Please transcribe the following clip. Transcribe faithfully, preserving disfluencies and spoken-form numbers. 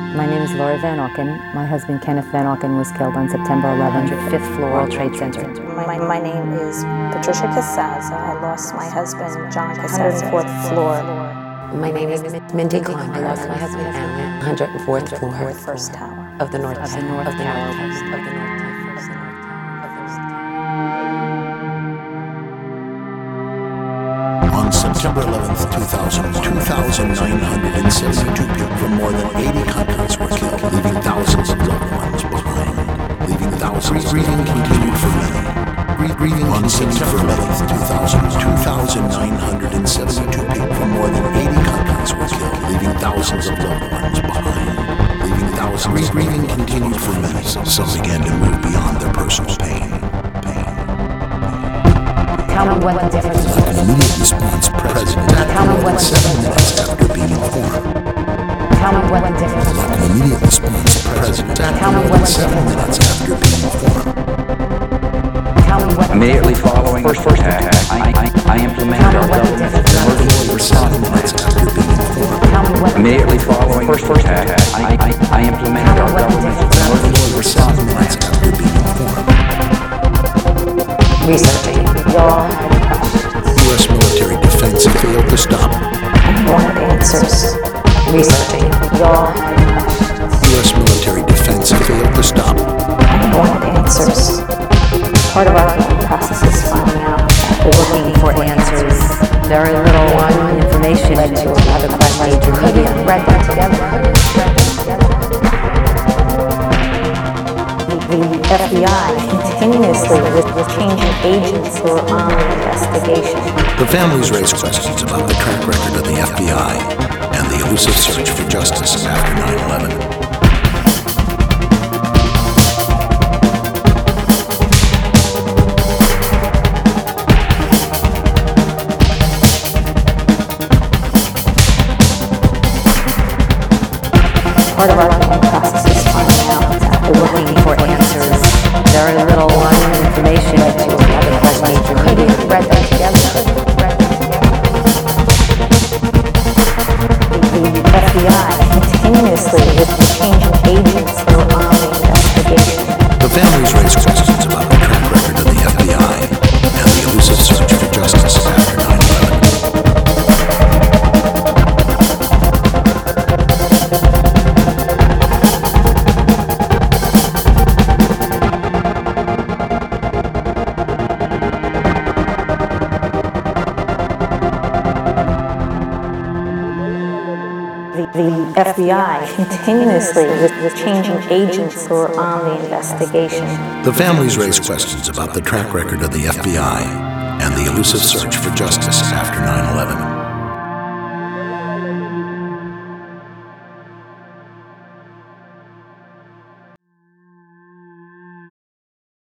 My name is Lori Van Auken. My husband Kenneth Van Auken was killed on September eleventh, fifth floor World Trade Center. My, my name is Patricia Casaza. I lost my husband John Casaza, one hundred fourth floor. My name is Mindy Klein. I lost my husband Alan, one hundred fourth floor. First tower. Of the North Of the North of the Tower. North Of the North Tower. On September eleventh, two thousand, two thousand nine hundred seventy-two people from more than eighty countries were killed, leaving thousands of loved ones behind. Leaving thousands. Grieving continued for many. Grieving on September eleventh, two thousand, two thousand nine hundred seventy-two people from more than eighty countries were killed, leaving thousands of loved ones behind. Leaving thousands. Grieving continued for many. Some began to move beyond their personal pain. Tell me what the difference is. An immediate response president Tell me what the seven difference minutes after being informed. Tell me what the difference is. An immediate response president Tell me what the seven difference minutes after being informed. Tell me what Immediately following the first attack, I, I, I implemented Tell me our what the government's difference is. emergency For response seven minutes plan. after being informed. Tell me what the Immediately following the first attack, I, I, I implemented our government's emergency For response seven plan. minutes after being informed. researching. Y'all had U S military defense failed to stop. wanted answers. Researching. Y'all had U S military defense failed to stop. wanted answers. Part of our healing process is finding out. Looking for answers. Very little one information led to another question. Could we have read that together? The F B I continuously was changing agents who were on the investigation. The families raised questions about the track record of the F B I and the elusive search for justice after nine eleven. Part of our healing process is finding out exactly looking for answers. Very little one information led to another question. Could we have read that together? The F B I continuously was changing agents who were on the investigation. The families raised questions about the track record of the F B I and the elusive search for justice after nine eleven. The F B I continuously was changing agents who were on the investigation. The families raised questions about the track record of the F B I and the elusive search for justice after nine eleven.